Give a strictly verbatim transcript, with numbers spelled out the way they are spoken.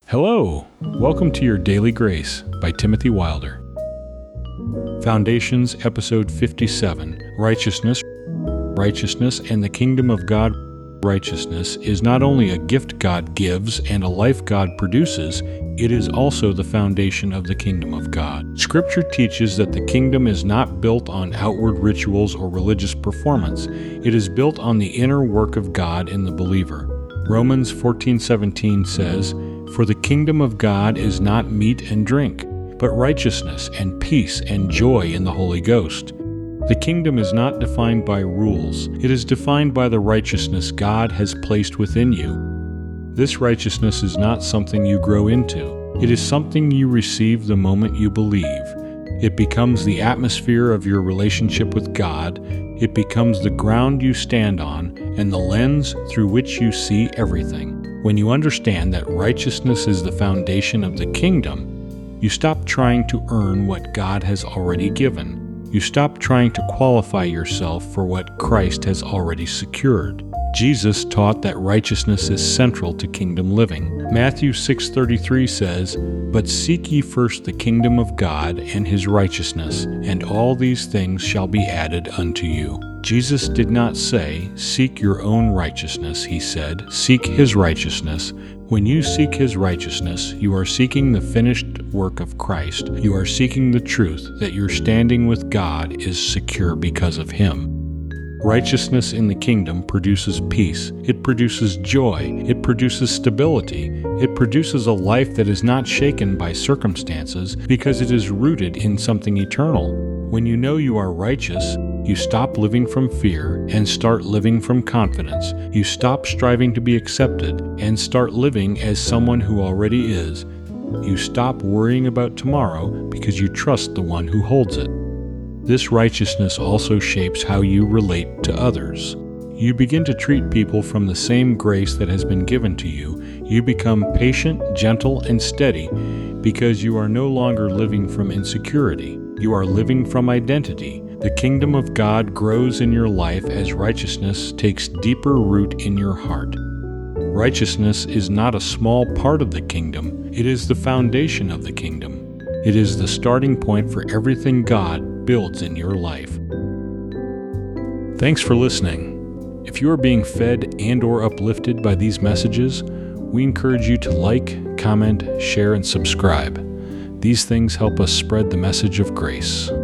Hello, welcome to your Daily Grace by Timothy Wilder. Foundations, Episode fifty-seven, Righteousness. Righteousness and the Kingdom of God. Righteousness is not only a gift God gives and a life God produces, it is also the foundation of the Kingdom of God. Scripture teaches that the kingdom is not built on outward rituals or religious performance. It is built on the inner work of God in the believer. Romans fourteen seventeen says, "For the kingdom of God is not meat and drink, but righteousness and peace and joy in the Holy Ghost." The kingdom is not defined by rules. It is defined by the righteousness God has placed within you. This righteousness is not something you grow into. It is something you receive the moment you believe. It becomes the atmosphere of your relationship with God. It becomes the ground you stand on and the lens through which you see everything. When you understand that righteousness is the foundation of the kingdom, you stop trying to earn what God has already given. You stop trying to qualify yourself for what Christ has already secured. Jesus taught that righteousness is central to kingdom living. Matthew six thirty-three says, "But seek ye first the kingdom of God and his righteousness, and all these things shall be added unto you." Jesus did not say, "Seek your own righteousness." He said, "Seek his righteousness." When you seek his righteousness, you are seeking the finished work of Christ. You are seeking the truth that your standing with God is secure because of him. Righteousness in the kingdom produces peace. It produces joy. It produces stability. It produces a life that is not shaken by circumstances because it is rooted in something eternal. When you know you are righteous, you stop living from fear and start living from confidence. You stop striving to be accepted and start living as someone who already is. You stop worrying about tomorrow because you trust the one who holds it. This righteousness also shapes how you relate to others. You begin to treat people from the same grace that has been given to you. You become patient, gentle, and steady because you are no longer living from insecurity. You are living from identity. The kingdom of God grows in your life as righteousness takes deeper root in your heart. Righteousness is not a small part of the kingdom. It is the foundation of the kingdom. It is the starting point for everything God builds in your life. Thanks for listening. If you are being fed and or uplifted by these messages, we encourage you to like, comment, share, and subscribe. These things help us spread the message of grace.